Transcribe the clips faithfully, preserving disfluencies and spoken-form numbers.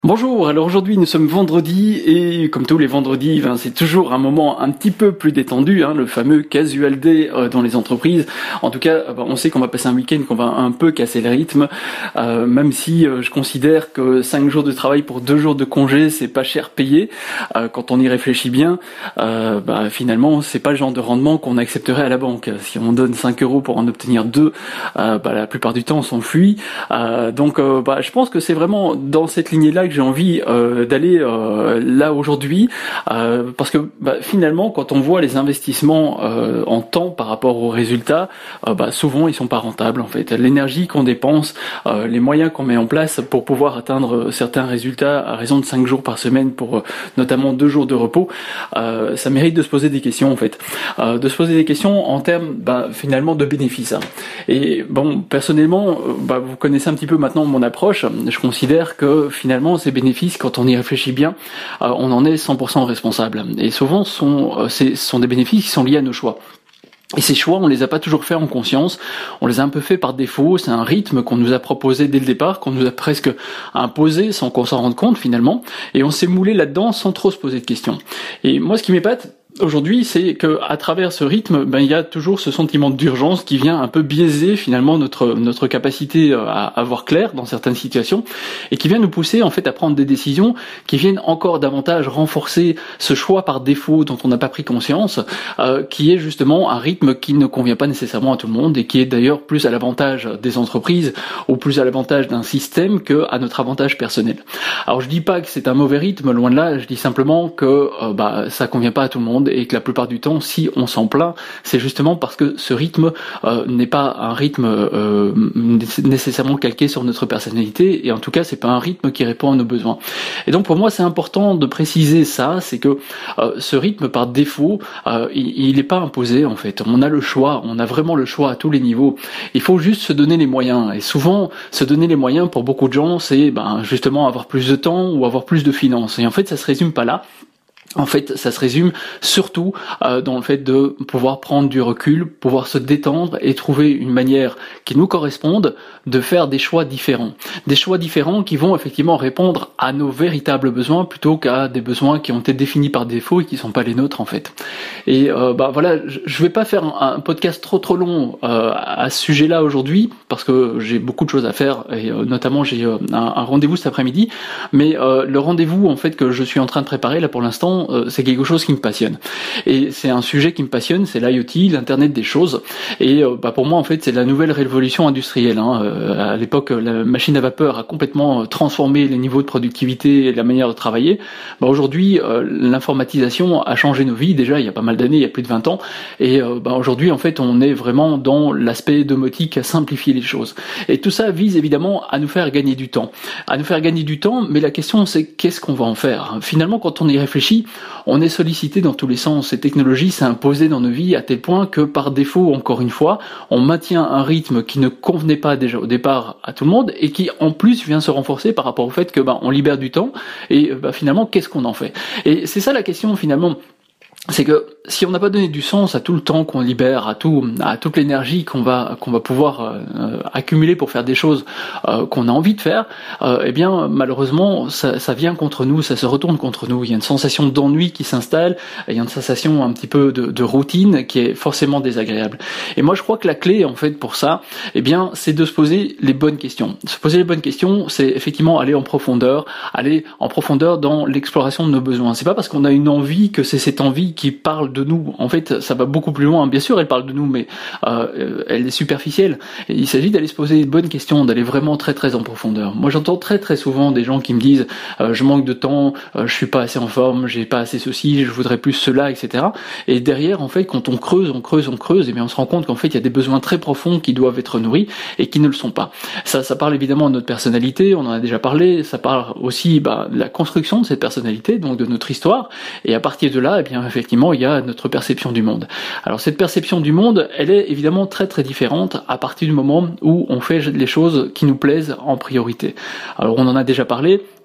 Bonjour, alors aujourd'hui nous sommes vendredi et comme tous les vendredis, ben, c'est toujours un moment un petit peu plus détendu, hein, le fameux casual day euh, dans les entreprises. En tout cas, ben, on sait qu'on va passer un week-end, qu'on va un peu casser le rythme, euh, même si euh, je considère que cinq jours de travail pour deux jours de congé, c'est pas cher payé. Euh, quand on y réfléchit bien, euh, ben, finalement, c'est pas le genre de rendement qu'on accepterait à la banque. Si on donne cinq euros pour en obtenir deux, euh, ben, la plupart du temps on s'enfuit. Euh, donc, euh, ben, je pense que c'est vraiment dans cette lignée-là que j'ai envie euh, d'aller euh, là aujourd'hui, euh, parce que bah, finalement quand on voit les investissements euh, en temps par rapport aux résultats, euh, bah, souvent ils sont pas rentables en fait. L'énergie qu'on dépense, euh, les moyens qu'on met en place pour pouvoir atteindre certains résultats à raison de cinq jours par semaine pour euh, notamment deux jours de repos, euh, ça mérite de se poser des questions en fait, euh, de se poser des questions en termes bah, finalement de bénéfices. Hein. Et bon, personnellement, bah, vous connaissez un petit peu maintenant mon approche. Je considère que finalement ces bénéfices, quand on y réfléchit bien, euh, on en est cent pour cent responsable. Et souvent, sont, euh, ce sont des bénéfices qui sont liés à nos choix. Et ces choix, on les a pas toujours faits en conscience, on les a un peu faits par défaut, c'est un rythme qu'on nous a proposé dès le départ, qu'on nous a presque imposé sans qu'on s'en rende compte finalement, et on s'est moulé là-dedans sans trop se poser de questions. Et moi, ce qui m'épate aujourd'hui, c'est que à travers ce rythme, ben il y a toujours ce sentiment d'urgence qui vient un peu biaiser finalement notre notre capacité à, à voir clair dans certaines situations et qui vient nous pousser en fait à prendre des décisions qui viennent encore davantage renforcer ce choix par défaut dont on n'a pas pris conscience, euh, qui est justement un rythme qui ne convient pas nécessairement à tout le monde et qui est d'ailleurs plus à l'avantage des entreprises ou plus à l'avantage d'un système que à notre avantage personnel. Alors je dis pas que c'est un mauvais rythme, loin de là, je dis simplement que euh, bah ça convient pas à tout le monde et que la plupart du temps, si on s'en plaint, c'est justement parce que ce rythme euh, n'est pas un rythme euh, nécessairement calqué sur notre personnalité, et en tout cas, c'est pas un rythme qui répond à nos besoins. Et donc, pour moi, c'est important de préciser ça, c'est que euh, ce rythme, par défaut, euh, il n'est pas imposé, en fait. On a le choix, on a vraiment le choix à tous les niveaux. Il faut juste se donner les moyens. Et souvent, se donner les moyens, pour beaucoup de gens, c'est ben, justement avoir plus de temps ou avoir plus de finances. Et en fait, ça se résume pas là. En fait, ça se résume surtout euh, dans le fait de pouvoir prendre du recul, pouvoir se détendre et trouver une manière qui nous corresponde de faire des choix différents. Des choix différents qui vont effectivement répondre à nos véritables besoins plutôt qu'à des besoins qui ont été définis par défaut et qui sont pas les nôtres en fait. Et euh, bah voilà, je vais pas faire un, un podcast trop trop long euh, à ce sujet-là aujourd'hui parce que j'ai beaucoup de choses à faire et euh, notamment j'ai euh, un, un rendez-vous cet après-midi. Mais euh, le rendez-vous en fait que je suis en train de préparer là pour l'instant, c'est quelque chose qui me passionne. Et c'est un sujet qui me passionne, c'est l'I O T, l'Internet des choses. Et euh, bah pour moi, en fait, c'est la nouvelle révolution industrielle. Hein. Euh, à l'époque, la machine à vapeur a complètement transformé les niveaux de productivité et la manière de travailler. Bah aujourd'hui, euh, l'informatisation a changé nos vies. Déjà, il y a pas mal d'années, il y a plus de vingt ans. Et euh, bah aujourd'hui, en fait, on est vraiment dans l'aspect domotique à simplifier les choses. Et tout ça vise évidemment à nous faire gagner du temps. À nous faire gagner du temps, mais la question, c'est qu'est-ce qu'on va en faire ? Finalement, quand on y réfléchit, on est sollicité dans tous les sens. Ces technologies s'est imposée dans nos vies à tel point que par défaut, encore une fois, on maintient un rythme qui ne convenait pas déjà au départ à tout le monde et qui en plus vient se renforcer par rapport au fait que bah, on libère du temps et bah, finalement qu'est-ce qu'on en fait ? Et c'est ça la question finalement. C'est que si on n'a pas donné du sens à tout le temps qu'on libère, à tout, à toute l'énergie qu'on va qu'on va pouvoir euh, accumuler pour faire des choses euh, qu'on a envie de faire, euh, eh bien malheureusement ça, ça vient contre nous, ça se retourne contre nous. Il y a une sensation d'ennui qui s'installe, il y a une sensation un petit peu de, de routine qui est forcément désagréable. Et moi je crois que la clé en fait pour ça, eh bien c'est de se poser les bonnes questions. Se poser les bonnes questions, c'est effectivement aller en profondeur, aller en profondeur dans l'exploration de nos besoins. C'est pas parce qu'on a une envie que c'est cette envie qui parle de nous. En fait, ça va beaucoup plus loin. Bien sûr, elle parle de nous, mais euh, elle est superficielle. Et il s'agit d'aller se poser une bonne question, d'aller vraiment très très en profondeur. Moi, j'entends très très souvent des gens qui me disent euh, je manque de temps, euh, je suis pas assez en forme, j'ai pas assez ceci, je voudrais plus cela, et cetera. Et derrière, en fait, quand on creuse, on creuse, on creuse, et bien on se rend compte qu'en fait, il y a des besoins très profonds qui doivent être nourris et qui ne le sont pas. Ça, ça parle évidemment de notre personnalité. On en a déjà parlé. Ça parle aussi bah, de la construction de cette personnalité, donc de notre histoire. Et à partir de là, eh bien effectivement, il y a notre perception du monde. Alors cette perception du monde, elle est évidemment très très différente à partir du moment où on fait les choses qui nous plaisent en priorité. Alors on en a déjà parlé.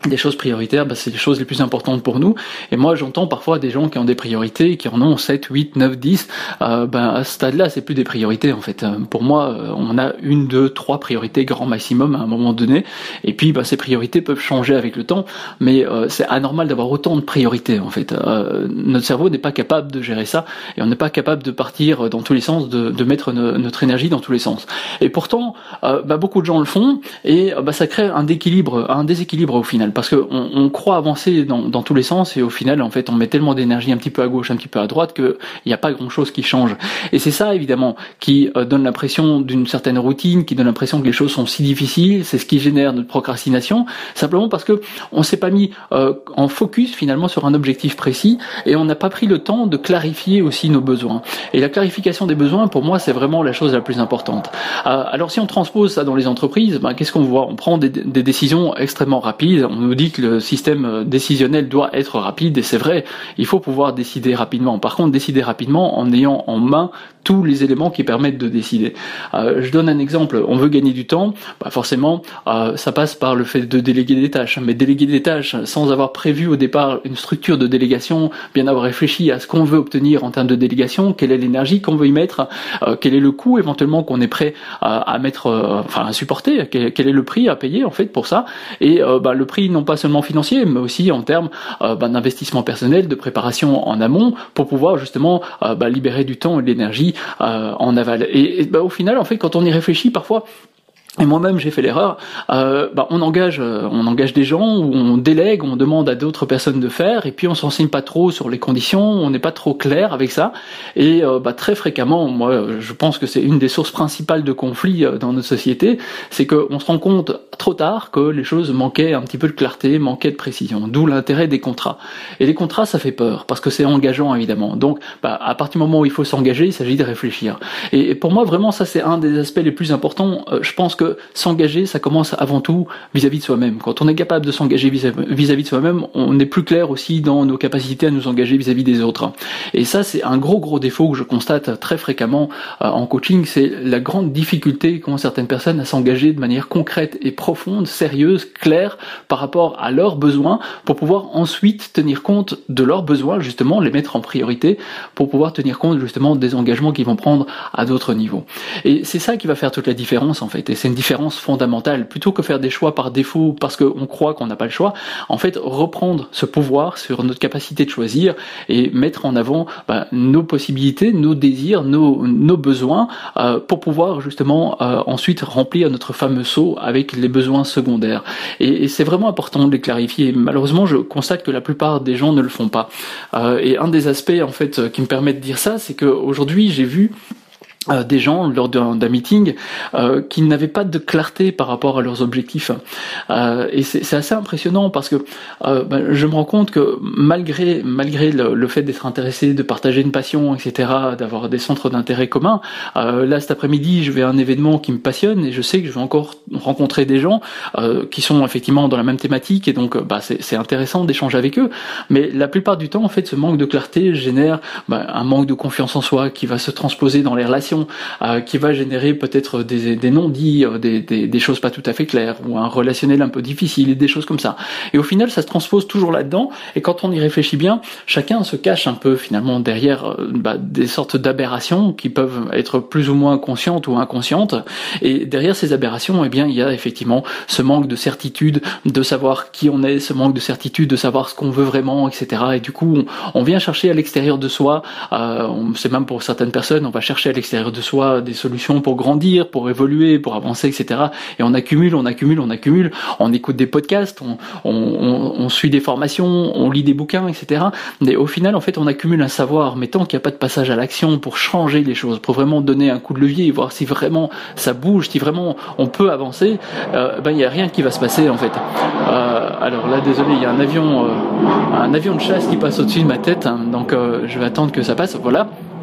des choses prioritaires, bah, c'est les choses les plus importantes pour nous. Et moi, j'entends parfois des gens qui ont des priorités, qui en ont sept, huit, neuf, dix. Euh, ben, à ce stade-là, c'est plus des priorités, en fait. Euh, pour moi, euh, on a une, deux, trois priorités grand maximum à un moment donné. Et puis, bah, ces priorités peuvent changer avec le temps. Mais euh, c'est anormal d'avoir autant de priorités, en fait. Euh, notre cerveau n'est pas capable de gérer ça. Et on n'est pas capable de partir dans tous les sens, de, de mettre no, notre énergie dans tous les sens. Et pourtant, euh, bah, beaucoup de gens le font. Et bah, ça crée un déséquilibre, un déséquilibre au final. Parce qu'on on croit avancer dans, dans tous les sens et au final, en fait, on met tellement d'énergie un petit peu à gauche, un petit peu à droite qu'il n'y a pas grand-chose qui change. Et c'est ça, évidemment, qui euh, donne l'impression d'une certaine routine, qui donne l'impression que les choses sont si difficiles. C'est ce qui génère notre procrastination, simplement parce que on s'est pas mis euh, en focus finalement sur un objectif précis et on n'a pas pris le temps de clarifier aussi nos besoins. Et la clarification des besoins, pour moi, c'est vraiment la chose la plus importante. Euh, alors, si on transpose ça dans les entreprises, ben, qu'est-ce qu'on voit ? On prend des, des décisions extrêmement rapides. On nous dit que le système décisionnel doit être rapide, et c'est vrai, il faut pouvoir décider rapidement. Par contre, décider rapidement en ayant en main tous les éléments qui permettent de décider. Euh, je donne un exemple, on veut gagner du temps, bah forcément, euh, ça passe par le fait de déléguer des tâches, mais déléguer des tâches sans avoir prévu au départ une structure de délégation, bien avoir réfléchi à ce qu'on veut obtenir en termes de délégation, quelle est l'énergie qu'on veut y mettre, euh, quel est le coût éventuellement qu'on est prêt à, à mettre, euh, enfin à supporter, quel, quel est le prix à payer en fait pour ça, et euh, bah, le prix non pas seulement financier, mais aussi en termes euh, bah, d'investissement personnel, de préparation en amont, pour pouvoir justement euh, bah, libérer du temps et de l'énergie Euh, en aval. Et, et bah, au final, en fait, quand on y réfléchit, parfois, et moi-même j'ai fait l'erreur, euh, bah, on engage euh, on engage des gens, ou on délègue, on demande à d'autres personnes de faire, et puis on s'enseigne pas trop sur les conditions, on n'est pas trop clair avec ça, et euh, bah, très fréquemment, moi je pense que c'est une des sources principales de conflits euh, dans notre société, c'est qu'on se rend compte trop tard que les choses manquaient un petit peu de clarté, manquaient de précision, d'où l'intérêt des contrats. Et les contrats, ça fait peur, parce que c'est engageant évidemment, donc bah, à partir du moment où il faut s'engager, il s'agit de réfléchir. Et, et pour moi vraiment ça c'est un des aspects les plus importants. euh, je pense que que s'engager, ça commence avant tout vis-à-vis de soi-même. Quand on est capable de s'engager vis-à-vis de soi-même, on est plus clair aussi dans nos capacités à nous engager vis-à-vis des autres. Et ça, c'est un gros gros défaut que je constate très fréquemment euh, en coaching, c'est la grande difficulté qu'ont certaines personnes à s'engager de manière concrète et profonde, sérieuse, claire, par rapport à leurs besoins, pour pouvoir ensuite tenir compte de leurs besoins, justement, les mettre en priorité, pour pouvoir tenir compte justement des engagements qu'ils vont prendre à d'autres niveaux. Et c'est ça qui va faire toute la différence en fait, et c'est une différence fondamentale. Plutôt que faire des choix par défaut parce qu'on croit qu'on n'a pas le choix, en fait reprendre ce pouvoir sur notre capacité de choisir et mettre en avant bah, nos possibilités, nos désirs, nos, nos besoins euh, pour pouvoir justement euh, ensuite remplir notre fameux seau avec les besoins secondaires. Et, et c'est vraiment important de les clarifier. Malheureusement, je constate que la plupart des gens ne le font pas. Euh, et un des aspects en fait qui me permet de dire ça, c'est qu'aujourd'hui j'ai vu Euh, des gens lors d'un, d'un meeting euh, qui n'avaient pas de clarté par rapport à leurs objectifs, euh, et c'est, c'est assez impressionnant parce que euh, ben, je me rends compte que malgré malgré le, le fait d'être intéressé, de partager une passion, et cetera, d'avoir des centres d'intérêt communs, euh, là cet après-midi je vais à un événement qui me passionne et je sais que je vais encore rencontrer des gens euh, qui sont effectivement dans la même thématique, et donc bah, c'est, c'est intéressant d'échanger avec eux, mais la plupart du temps en fait ce manque de clarté génère bah, un manque de confiance en soi qui va se transposer dans les relations, Euh, qui va générer peut-être des, des non-dits, euh, des, des, des choses pas tout à fait claires, ou un relationnel un peu difficile, et des choses comme ça. Et au final, ça se transpose toujours là-dedans, et quand on y réfléchit bien, chacun se cache un peu finalement derrière euh, bah, des sortes d'aberrations qui peuvent être plus ou moins conscientes ou inconscientes, et derrière ces aberrations, eh bien, il y a effectivement ce manque de certitude, de savoir qui on est, ce manque de certitude, de savoir ce qu'on veut vraiment, et cetera. Et du coup, on, on vient chercher à l'extérieur de soi, euh, on, c'est même pour certaines personnes, on va chercher à l'extérieur de soi des solutions pour grandir, pour évoluer, pour avancer, et cetera. Et on accumule, on accumule, on accumule, on écoute des podcasts, on, on, on, on suit des formations, on lit des bouquins, et cetera. Mais au final, en fait, on accumule un savoir, mais tant qu'il n'y a pas de passage à l'action pour changer les choses, pour vraiment donner un coup de levier, voir si vraiment ça bouge, si vraiment on peut avancer, euh, ben il n'y a rien qui va se passer en fait. Euh, alors là, désolé, il y a un avion, euh, un avion de chasse qui passe au-dessus de ma tête, hein, donc euh, je vais attendre que ça passe. Voilà.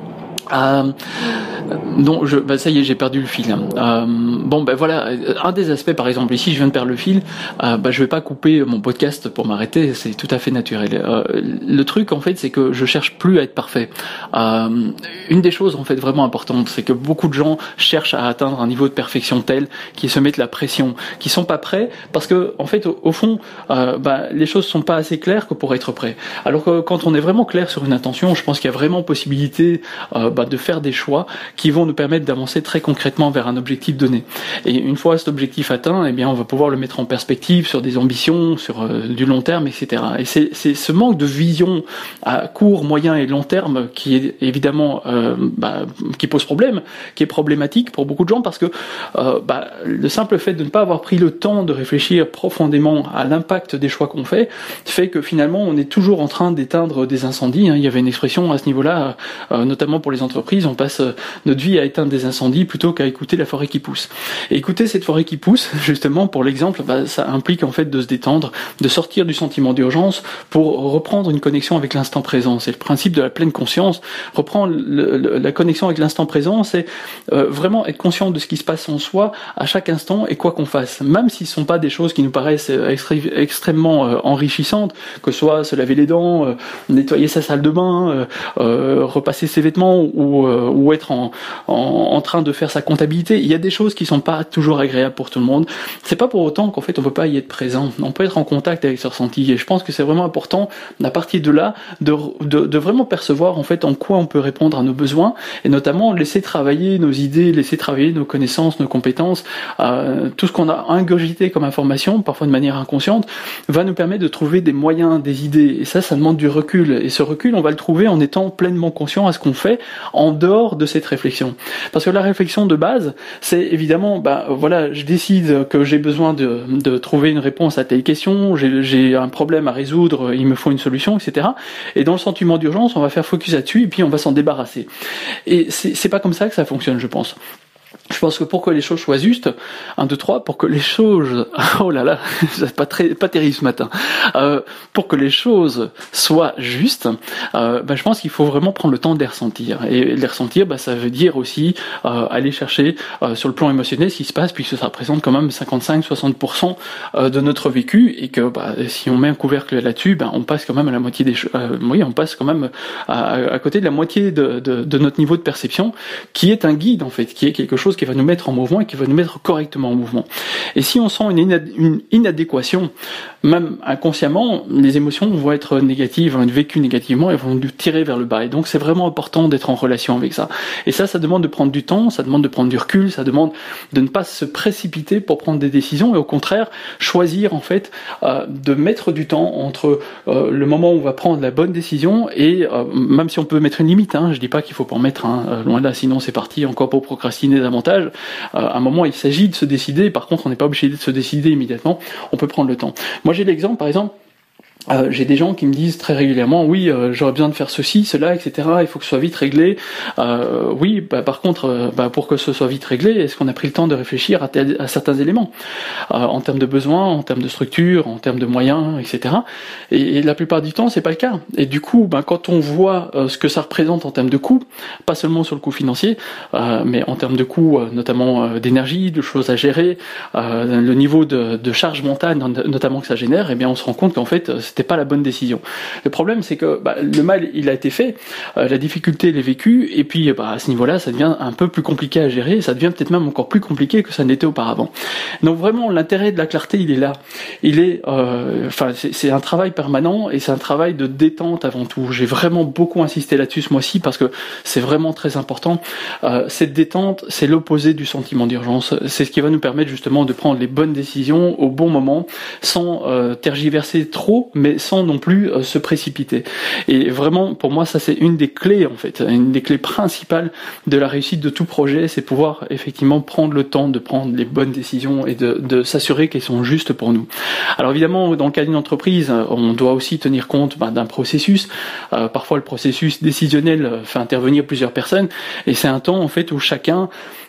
Euh, non, je, bah ça y est, j'ai perdu le fil. Euh, bon, ben bah voilà, un des aspects, par exemple, ici, je viens de perdre le fil. Euh, bah, je vais pas couper mon podcast pour m'arrêter, c'est tout à fait naturel. Euh, le truc, en fait, c'est que je cherche plus à être parfait. Euh, une des choses, en fait, vraiment importantes, c'est que beaucoup de gens cherchent à atteindre un niveau de perfection tel qu'ils se mettent la pression, qu'ils sont pas prêts, parce que, en fait, au, au fond, euh, bah, les choses sont pas assez claires que pour être prêts. Alors que quand on est vraiment clair sur une intention, je pense qu'il y a vraiment possibilité euh, de faire des choix qui vont nous permettre d'avancer très concrètement vers un objectif donné. Et une fois cet objectif atteint, eh bien, on va pouvoir le mettre en perspective sur des ambitions, sur euh, du long terme, et cetera. Et c'est, c'est ce manque de vision à court, moyen et long terme qui est évidemment euh, bah, qui pose problème, qui est problématique pour beaucoup de gens parce que euh, bah, le simple fait de ne pas avoir pris le temps de réfléchir profondément à l'impact des choix qu'on fait fait que finalement on est toujours en train d'éteindre des incendies. Hein. Il y avait une expression à ce niveau-là, euh, notamment pour les entreprises, on passe notre vie à éteindre des incendies plutôt qu'à écouter la forêt qui pousse. Et écouter cette forêt qui pousse, justement, pour l'exemple, bah, ça implique en fait de se détendre, de sortir du sentiment d'urgence pour reprendre une connexion avec l'instant présent. C'est le principe de la pleine conscience. Reprendre le, le, la connexion avec l'instant présent, c'est euh, vraiment être conscient de ce qui se passe en soi à chaque instant et quoi qu'on fasse. Même si ce ne sont pas des choses qui nous paraissent extré- extrêmement euh, enrichissantes, que ce soit se laver les dents, euh, nettoyer sa salle de bain, euh, euh, repasser ses vêtements ou, euh, ou être en, en, en train de faire sa comptabilité. Il y a des choses qui sont pas toujours agréables pour tout le monde. C'est pas pour autant qu'en fait on peut pas y être présent. On peut être en contact avec ses ressentis. Et je pense que c'est vraiment important, à partir de là, de, de, de vraiment percevoir en fait en quoi on peut répondre à nos besoins et notamment laisser travailler nos idées, laisser travailler nos connaissances, nos compétences, euh, tout ce qu'on a ingurgité comme information, parfois de manière inconsciente, va nous permettre de trouver des moyens, des idées. Et ça, ça demande du recul. Et ce recul, on va le trouver en étant pleinement conscient à ce qu'on fait en dehors de cette réflexion. Parce que la réflexion de base, c'est évidemment, bah voilà, je décide que j'ai besoin de, de trouver une réponse à telle question, j'ai, j'ai un problème à résoudre, il me faut une solution, et cetera. Et dans le sentiment d'urgence, on va faire focus là-dessus et puis on va s'en débarrasser. Et c'est, c'est pas comme ça que ça fonctionne, je pense. Je pense que pour que les choses soient justes, un, deux, trois, pour que les choses, oh là là, c'est pas très, pas terrible ce matin, euh, pour que les choses soient justes, euh, bah, je pense qu'il faut vraiment prendre le temps de les ressentir. Et les ressentir, bah, ça veut dire aussi euh, aller chercher euh, sur le plan émotionnel ce qui se passe, puisque ça représente quand même cinquante-cinq à soixante pour cent de notre vécu, et que bah, si on met un couvercle là-dessus, bah, on passe quand même à la moitié des choses, euh, oui, on passe quand même à, à côté de la moitié de, de, de notre niveau de perception, qui est un guide en fait, qui est quelque chose qui va nous mettre en mouvement et qui va nous mettre correctement en mouvement. Et si on sent une, inad- une inadéquation, même inconsciemment, les émotions vont être négatives, vont être vécues négativement et vont nous tirer vers le bas. Et donc c'est vraiment important d'être en relation avec ça. Et ça, ça demande de prendre du temps, ça demande de prendre du recul, ça demande de ne pas se précipiter pour prendre des décisions et au contraire choisir en fait euh, de mettre du temps entre euh, le moment où on va prendre la bonne décision et euh, même si on peut mettre une limite, hein, je dis pas qu'il faut pas en mettre, hein, euh, loin de là, sinon c'est parti encore pour procrastiner davantage. Euh, à un moment, il s'agit de se décider. Par contre, on n'est pas obligé de se décider immédiatement. On peut prendre le temps. Moi, j'ai l'exemple, par exemple. Euh, j'ai des gens qui me disent très régulièrement, oui, euh, j'aurais besoin de faire ceci, cela, et cetera. Il faut que ce soit vite réglé. Euh, oui, bah, par contre, euh, bah, pour que ce soit vite réglé, est-ce qu'on a pris le temps de réfléchir à, tel, à certains éléments, euh, en termes de besoins, en termes de structure, en termes de moyens, et cetera. Et, et la plupart du temps, c'est pas le cas. Et du coup, bah, quand on voit euh, ce que ça représente en termes de coûts, pas seulement sur le coût financier, euh, mais en termes de coûts, euh, notamment euh, d'énergie, de choses à gérer, euh, le niveau de, de charge mentale, notamment que ça génère, eh bien, on se rend compte qu'en fait, c'était pas la bonne décision. Le problème, c'est que bah, le mal, il a été fait, euh, la difficulté, elle est vécue, et puis bah, à ce niveau-là, ça devient un peu plus compliqué à gérer, ça devient peut-être même encore plus compliqué que ça n'était auparavant. Donc vraiment, l'intérêt de la clarté, il est là. Il est, enfin, euh, c'est, c'est un travail permanent et c'est un travail de détente avant tout. J'ai vraiment beaucoup insisté là-dessus ce mois-ci parce que c'est vraiment très important. Euh, cette détente, c'est l'opposé du sentiment d'urgence. C'est ce qui va nous permettre justement de prendre les bonnes décisions au bon moment, sans euh, tergiverser trop, mais sans non plus euh, se précipiter. Et vraiment, pour moi, ça c'est une des clés en fait, une des clés principales de la réussite de tout projet, c'est pouvoir effectivement prendre le temps de prendre les bonnes décisions et de, de s'assurer qu'elles sont justes pour nous. Alors évidemment, dans le cas d'une entreprise, on doit aussi tenir compte ben, d'un processus. Euh, parfois, le processus décisionnel fait intervenir plusieurs personnes, et c'est un temps en fait où chacun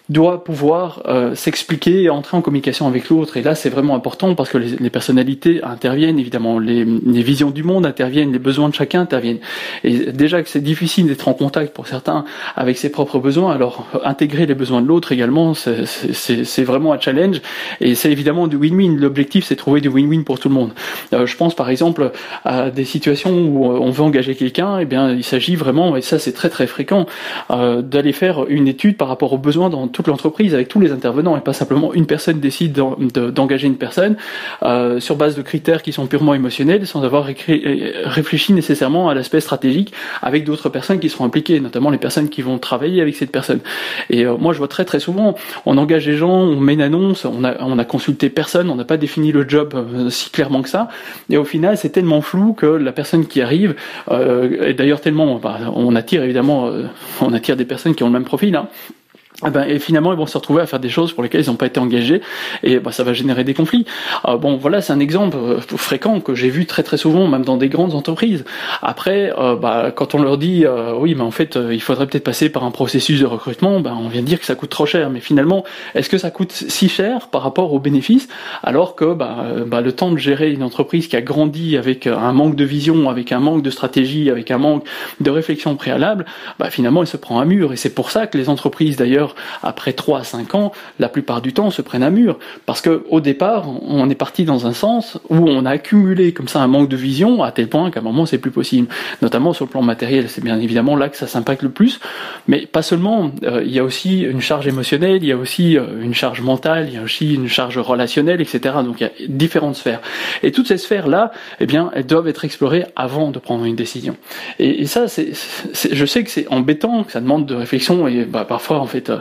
doit pouvoir euh, s'expliquer et entrer en communication avec l'autre. Et là, c'est vraiment important parce que les, les personnalités interviennent, évidemment, les, les visions du monde interviennent, les besoins de chacun interviennent. Et déjà que c'est difficile d'être en contact pour certains avec ses propres besoins, alors intégrer les besoins de l'autre également, c'est, c'est, c'est vraiment un challenge. Et c'est évidemment du win-win. L'objectif, c'est de trouver du win-win pour tout le monde. Euh, je pense par exemple à des situations où on veut engager quelqu'un, et bien il s'agit vraiment, et ça c'est très très fréquent, euh, d'aller faire une étude par rapport aux besoins dans toute l'entreprise avec tous les intervenants et pas simplement une personne décide d'en, de, d'engager une personne euh, sur base de critères qui sont purement émotionnels sans avoir récré, réfléchi nécessairement à l'aspect stratégique avec d'autres personnes qui seront impliquées, notamment les personnes qui vont travailler avec cette personne. Et euh, moi je vois très très souvent, on engage les gens, on met une annonce, on a, on a consulté personne, on n'a pas défini le job euh, si clairement que ça, et au final c'est tellement flou que la personne qui arrive, euh, et d'ailleurs tellement, bah, on attire évidemment, euh, on attire des personnes qui ont le même profil, hein, et, ben, et finalement ils vont se retrouver à faire des choses pour lesquelles ils n'ont pas été engagés et bah, ça va générer des conflits. Euh, bon voilà, c'est un exemple euh, fréquent que j'ai vu très très souvent, même dans des grandes entreprises. Après, euh, bah, quand on leur dit euh, oui mais en fait euh, il faudrait peut-être passer par un processus de recrutement, bah, on vient de dire que ça coûte trop cher, mais finalement est-ce que ça coûte si cher par rapport aux bénéfices, alors que bah, euh, bah, le temps de gérer une entreprise qui a grandi avec un manque de vision, avec un manque de stratégie, avec un manque de réflexion préalable, bah, finalement il se prend un mur. Et c'est pour ça que les entreprises d'ailleurs après trois à cinq ans, la plupart du temps se prennent à mur, parce que au départ, on est parti dans un sens où on a accumulé comme ça un manque de vision à tel point qu'à un moment c'est plus possible, notamment sur le plan matériel. C'est bien évidemment là que ça s'impacte le plus, mais pas seulement, euh, il y a aussi une charge émotionnelle, il y a aussi euh, une charge mentale, il y a aussi une charge relationnelle, et cetera. Donc il y a différentes sphères, et toutes ces sphères là, eh bien elles doivent être explorées avant de prendre une décision. Et, et ça, c'est, c'est, je sais que c'est embêtant, que ça demande de réflexion, et bah, parfois en fait euh,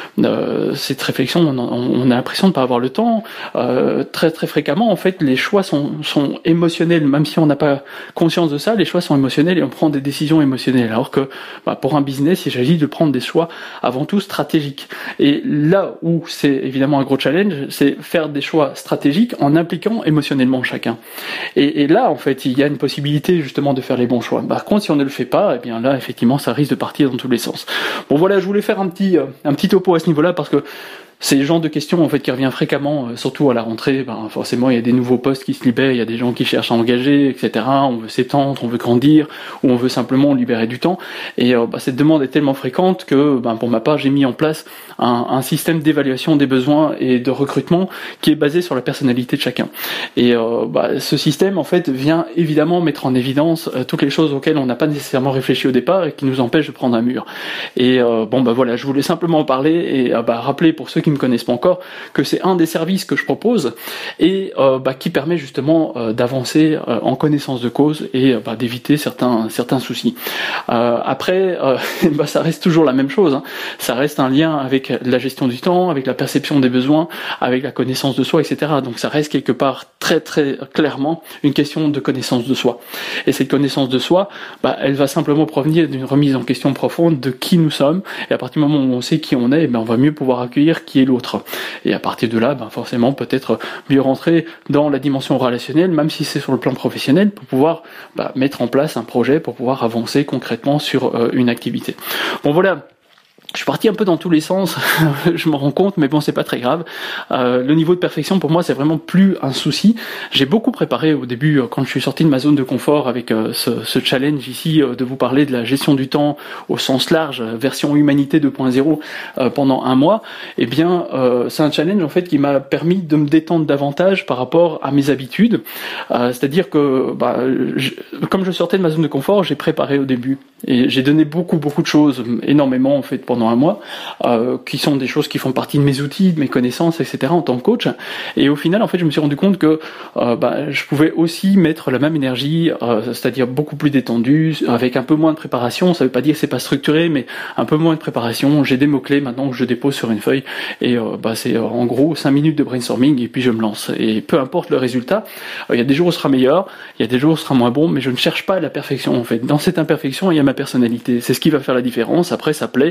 Euh, cette réflexion, on, on a l'impression de pas avoir le temps. Euh, très très fréquemment, en fait, les choix sont, sont émotionnels, même si on n'a pas conscience de ça. Les choix sont émotionnels et on prend des décisions émotionnelles. Alors que bah, pour un business, il s'agit de prendre des choix avant tout stratégiques. Et là où c'est évidemment un gros challenge, c'est faire des choix stratégiques en impliquant émotionnellement chacun. Et, et là, en fait, il y a une possibilité justement de faire les bons choix. Par contre, si on ne le fait pas, eh bien là, effectivement, ça risque de partir dans tous les sens. Bon, voilà, je voulais faire un petit un petit topo à ce niveau-là parce que c'est le genre de questions en fait qui revient fréquemment, euh, surtout à la rentrée. Ben, forcément, il y a des nouveaux postes qui se libèrent, il y a des gens qui cherchent à engager, et cetera. On veut s'étendre, on veut grandir, ou on veut simplement libérer du temps. Et euh, bah, cette demande est tellement fréquente que, ben, pour ma part, j'ai mis en place un, un système d'évaluation des besoins et de recrutement qui est basé sur la personnalité de chacun. Et euh, bah, ce système, en fait, vient évidemment mettre en évidence euh, toutes les choses auxquelles on n'a pas nécessairement réfléchi au départ et qui nous empêchent de prendre un mur. Et euh, bon, bah voilà, je voulais simplement en parler et euh, bah, rappeler pour ceux qui me connaissent pas encore que c'est un des services que je propose et euh, bah, qui permet justement euh, d'avancer euh, en connaissance de cause et euh, bah, d'éviter certains certains soucis. Euh, après, euh, bah, ça reste toujours la même chose, hein. Ça reste un lien avec la gestion du temps, avec la perception des besoins, avec la connaissance de soi, et cetera. Donc ça reste quelque part très très clairement une question de connaissance de soi. Et cette connaissance de soi, bah, elle va simplement provenir d'une remise en question profonde de qui nous sommes. Et à partir du moment où on sait qui on est, ben on va mieux pouvoir accueillir qui est l'autre. Et à partir de là, ben forcément, peut-être mieux rentrer dans la dimension relationnelle, même si c'est sur le plan professionnel, pour pouvoir bah, mettre en place un projet, pour pouvoir avancer concrètement sur euh, une activité. Bon voilà. Je suis parti un peu dans tous les sens, je m'en rends compte, mais bon, c'est pas très grave. Euh, le niveau de perfection, pour moi, c'est vraiment plus un souci. J'ai beaucoup préparé au début, quand je suis sorti de ma zone de confort avec euh, ce, ce challenge ici, euh, de vous parler de la gestion du temps au sens large, version humanité deux point zéro, euh, pendant un mois. Eh bien, euh, c'est un challenge en fait qui m'a permis de me détendre davantage par rapport à mes habitudes. Euh, c'est-à-dire que, bah, je, comme je sortais de ma zone de confort, j'ai préparé au début et j'ai donné beaucoup, beaucoup de choses, énormément en fait pendant un mois, euh, qui sont des choses qui font partie de mes outils, de mes connaissances, et cetera en tant que coach. Et au final, en fait, je me suis rendu compte que euh, bah, je pouvais aussi mettre la même énergie, euh, c'est-à-dire beaucoup plus détendu, avec un peu moins de préparation. Ça veut pas dire que c'est pas structuré, mais un peu moins de préparation. J'ai des mots-clés maintenant que je dépose sur une feuille, et euh, bah, c'est euh, en gros cinq minutes de brainstorming, et puis je me lance. Et peu importe le résultat, il euh, y a des jours où ce sera meilleur, il y a des jours où ce sera moins bon, mais je ne cherche pas la perfection en fait. Dans cette imperfection, il y a ma personnalité. C'est ce qui va faire la différence. Après, ça plaît.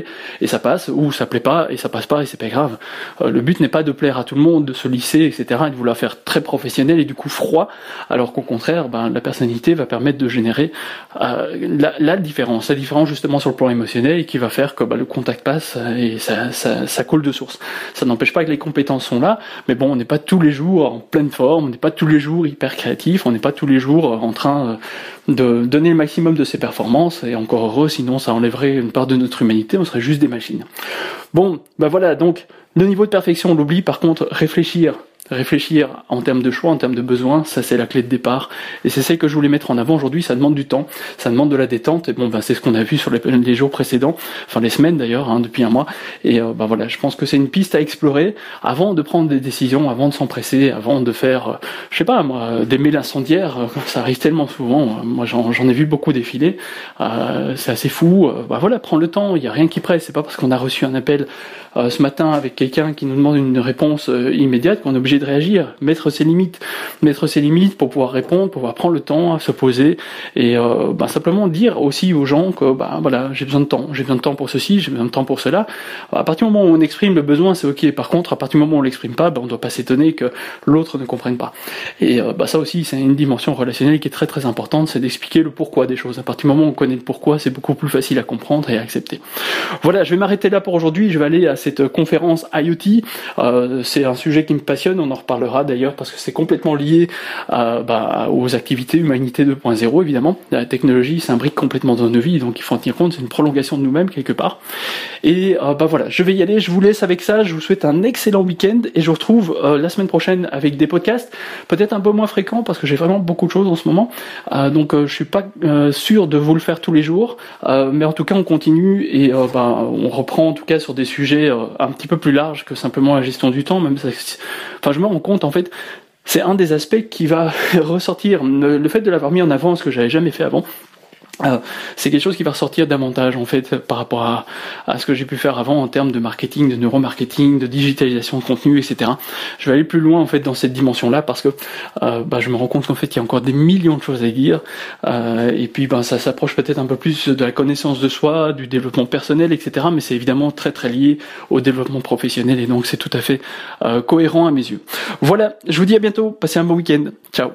et ça passe, ou ça plaît pas et ça passe pas et c'est pas grave. Euh, le but n'est pas de plaire à tout le monde, de se lisser, et cetera, et de vouloir faire très professionnel et du coup froid, alors qu'au contraire, ben, la personnalité va permettre de générer euh, la, la différence, la différence justement sur le plan émotionnel et qui va faire que ben, le contact passe et ça, ça, ça coule de source. Ça n'empêche pas que les compétences sont là, mais bon, on n'est pas tous les jours en pleine forme, on n'est pas tous les jours hyper créatif, on n'est pas tous les jours en train de donner le maximum de ses performances, et encore heureux, sinon ça enlèverait une part de notre humanité, on serait juste des machines. Bon, ben voilà, donc le niveau de perfection on l'oublie, par contre réfléchir, réfléchir en termes de choix, en termes de besoins, ça c'est la clé de départ, et c'est celle que je voulais mettre en avant aujourd'hui. Ça demande du temps, ça demande de la détente, et bon ben c'est ce qu'on a vu sur les, les jours précédents, enfin les semaines d'ailleurs, hein, depuis un mois, et euh, ben voilà, je pense que c'est une piste à explorer avant de prendre des décisions, avant de s'empresser, avant de faire, euh, je sais pas moi, des mails incendiaires, euh, ça arrive tellement souvent, moi j'en, j'en ai vu beaucoup défiler, euh, c'est assez fou, euh, ben voilà, prends le temps, il y a rien qui presse, c'est pas parce qu'on a reçu un appel euh, ce matin avec quelqu'un qui nous demande une réponse euh, immédiate qu'on est obligé de réagir, mettre ses limites, mettre ses limites pour pouvoir répondre, pour pouvoir prendre le temps à se poser et euh, bah, simplement dire aussi aux gens que bah voilà, j'ai besoin de temps, j'ai besoin de temps pour ceci, j'ai besoin de temps pour cela. À partir du moment où on exprime le besoin, c'est ok. Par contre, à partir du moment où on l'exprime pas, bah, on ne doit pas s'étonner que l'autre ne comprenne pas. Et euh, bah ça aussi, c'est une dimension relationnelle qui est très très importante, c'est d'expliquer le pourquoi des choses. À partir du moment où on connaît le pourquoi, c'est beaucoup plus facile à comprendre et à accepter. Voilà, je vais m'arrêter là pour aujourd'hui. Je vais aller à cette conférence I O T. Euh, c'est un sujet qui me passionne. On en reparlera d'ailleurs parce que c'est complètement lié à, bah, aux activités Humanité deux point zéro évidemment. La technologie s'imbrique complètement dans nos vies, donc il faut en tenir compte, c'est une prolongation de nous-mêmes quelque part. Et euh, bah voilà, je vais y aller, je vous laisse avec ça, je vous souhaite un excellent week-end et je vous retrouve euh, la semaine prochaine avec des podcasts, peut-être un peu moins fréquents parce que j'ai vraiment beaucoup de choses en ce moment, euh, donc euh, je suis pas euh, sûr de vous le faire tous les jours, euh, mais en tout cas on continue et euh, bah, on reprend en tout cas sur des sujets euh, un petit peu plus larges que simplement la gestion du temps, même ça, enfin je me rends compte en fait, c'est un des aspects qui va ressortir, le fait de l'avoir mis en avant, ce que j'avais jamais fait avant. Euh, c'est quelque chose qui va ressortir davantage en fait par rapport à, à ce que j'ai pu faire avant en termes de marketing, de neuromarketing, de digitalisation de contenu, et cetera. Je vais aller plus loin en fait dans cette dimension-là parce que euh, bah, je me rends compte qu'en fait il y a encore des millions de choses à dire euh, et puis bah, ça s'approche peut-être un peu plus de la connaissance de soi, du développement personnel, et cetera. Mais c'est évidemment très très lié au développement professionnel et donc c'est tout à fait euh, cohérent à mes yeux. Voilà, je vous dis à bientôt, passez un bon week-end, ciao.